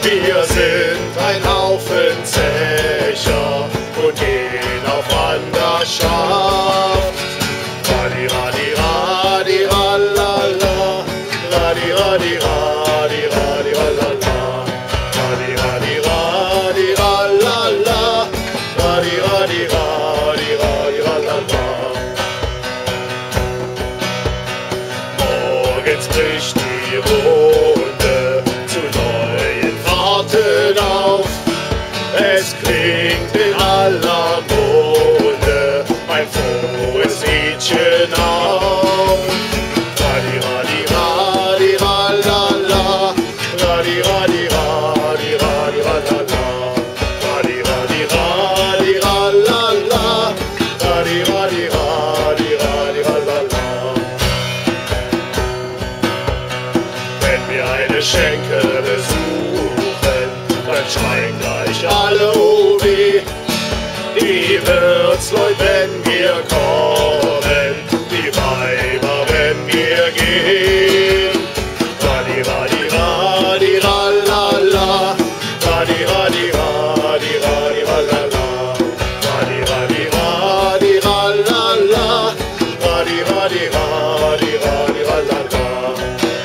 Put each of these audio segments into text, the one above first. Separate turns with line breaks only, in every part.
Wir sind ein Haufen Zecher und gehen auf Wanderschaft. Radi, radi, radi, ralala, radi, radi, radi, radi, ralala, radi, radi, radi, ralala, radi, radi, radi, radi, ralala. Morgens bricht die Runde zu neuen Fahrten auf. Es klingt in aller Munde ein frohes Liedchen auf. Radi, radi, radi, ralala, radi, radi, radi, radi, ralala, radi, radi, radi, ralala, radi, radi, radi, radi, ralala. Wenn wir eine Schenke besuchen, dann schreien gleich alle oh weh. Die Wirtsleut, wenn wir kommen, die Weiber, wenn wir gehen. Radi, radi, radi, ralala, radi, radi, radi, radi, ralala, radi, radi, radi, ralala, radi, radi, radi, radi, ralala.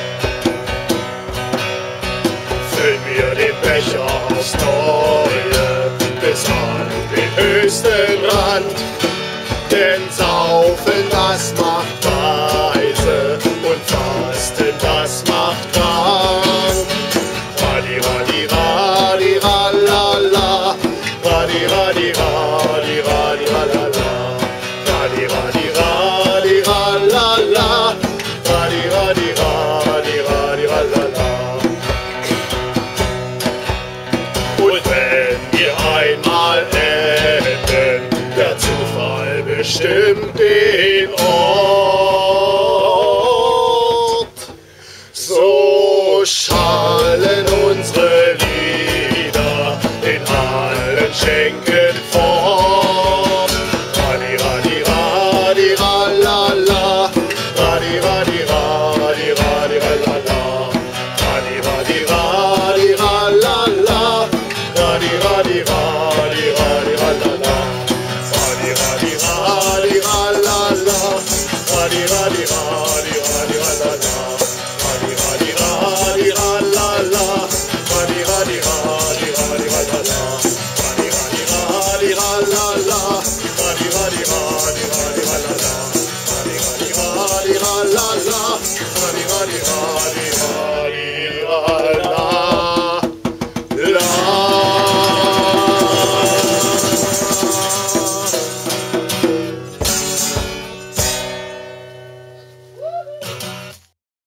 Füllen wir den Becher aufs Neue bis an den höchsten Rand. Denn Saufen, das macht weise und Fasten, das macht krank. Radi, radi, radi, ralala, radi, radi, radi, radi, ralala, radi, radi, radi, ralala, radi, radi, radi, radi, ralala. Und wenn wir einmal enden, der Zufall bestimmt den Ort. So schallen unsere Lieder in allen Schenken fort. Radi, radi, radi, ralala, radi, radi, radi, radi, ralala, radi, radi, radi, ralala, radi, radi, radi, radi, ralala, radi, radi, radi, ralala, radi, radi, radi, radi, ralala, radi, radi, radi, ralala, radi, radi, radi, radi, ralala, radi, radi, radi, ralala, radi, radi, radi, radi, ralala, radi, radi, radi, ralala, radi, radi, radi,